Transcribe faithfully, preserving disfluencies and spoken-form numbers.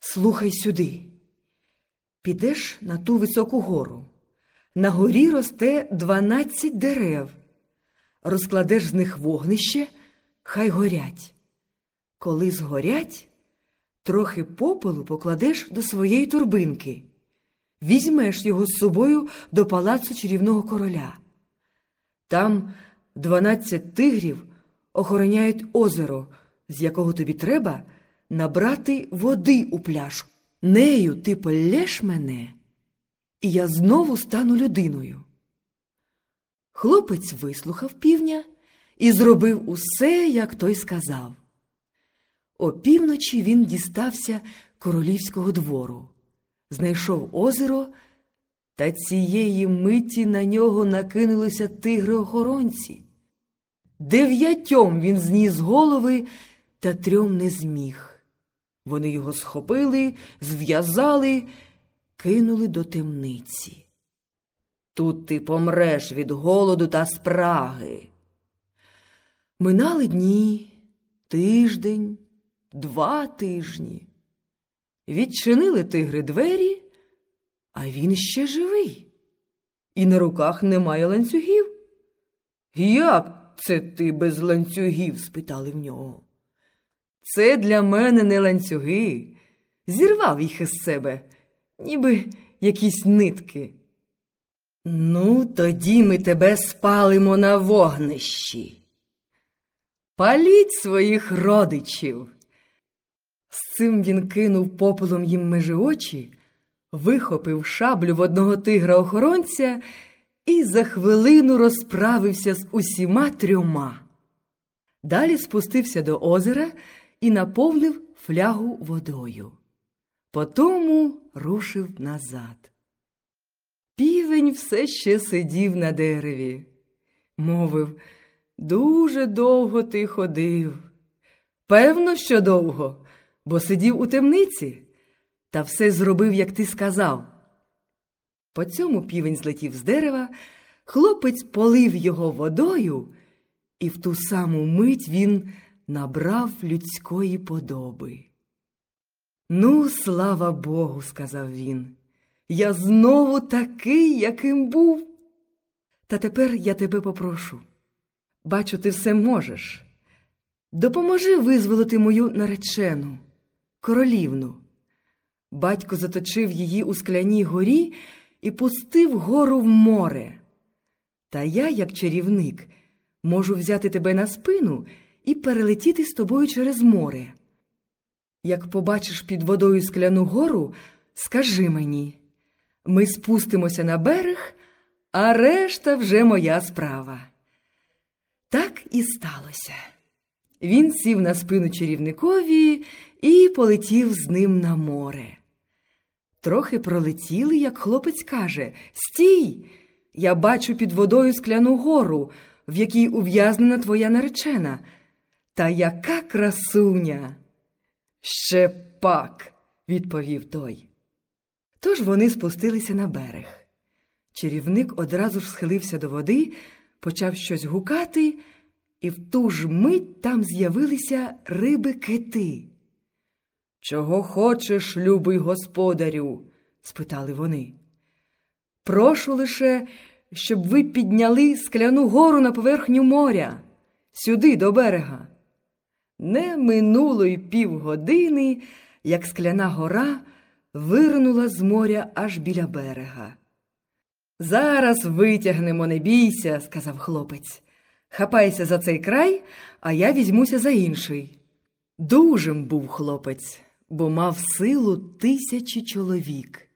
Слухай сюди. Підеш на ту високу гору. На горі росте дванадцять дерев. Розкладеш з них вогнище, хай горять. Коли згорять, трохи попелу покладеш до своєї торбинки. Візьмеш його з собою до палацу чарівного короля. Там дванадцять тигрів охороняють озеро, з якого тобі треба набрати води у пляшку. Нею ти поллєш мене, і я знову стану людиною. Хлопець вислухав півня і зробив усе, як той сказав. Опівночі він дістався королівського двору, знайшов озеро, та цієї миті на нього накинулися тигри-охоронці. Дев'ятьом він зніс голови, та трьом не зміг. Вони його схопили, зв'язали, кинули до темниці. Тут ти помреш від голоду та спраги. Минали дні, тиждень, два тижні. Відчинили тигри двері, а він ще живий. І на руках немає ланцюгів. «Як це ти без ланцюгів?» – спитали в нього. «Це для мене не ланцюги. Зірвав їх із себе, ніби якісь нитки». «Ну, тоді ми тебе спалимо на вогнищі. Паліть своїх родичів». З цим він кинув попелом їм межи очі, вихопив шаблю в одного тигра-охоронця і за хвилину розправився з усіма трьома. Далі спустився до озера і наповнив флягу водою. Потому рушив назад. Півень все ще сидів на дереві. Мовив: «Дуже довго ти ходив». «Певно, що довго, бо сидів у темниці, та все зробив, як ти сказав». По цьому півень злетів з дерева, хлопець полив його водою, і в ту саму мить він набрав людської подоби. «Ну, слава Богу», – сказав він, – «я знову такий, яким був. Та тепер я тебе попрошу. Бачу, ти все можеш. Допоможи визволити мою наречену, королівну». Батько заточив її у скляній горі і пустив гору в море. Та я, як чарівник, можу взяти тебе на спину і перелетіти з тобою через море. Як побачиш під водою скляну гору, скажи мені. Ми спустимося на берег, а решта вже моя справа. Так і сталося. Він сів на спину чарівникові і полетів з ним на море. Трохи пролетіли, як хлопець каже: «Стій! Я бачу під водою скляну гору, в якій ув'язнена твоя наречена. Та яка красуня!» «Ще пак!» – відповів той. Тож вони спустилися на берег. Чарівник одразу ж схилився до води, почав щось гукати, і в ту ж мить там з'явилися риби-кити. «Чого хочеш, любий господарю?» – спитали вони. «Прошу лише, щоб ви підняли скляну гору на поверхню моря, сюди, до берега». Не минуло й півгодини, як скляна гора виринула з моря аж біля берега. «Зараз витягнемо, не бійся», – сказав хлопець. «Хапайся за цей край, а я візьмуся за інший». Дужим був хлопець, бо мав силу тисячі чоловік.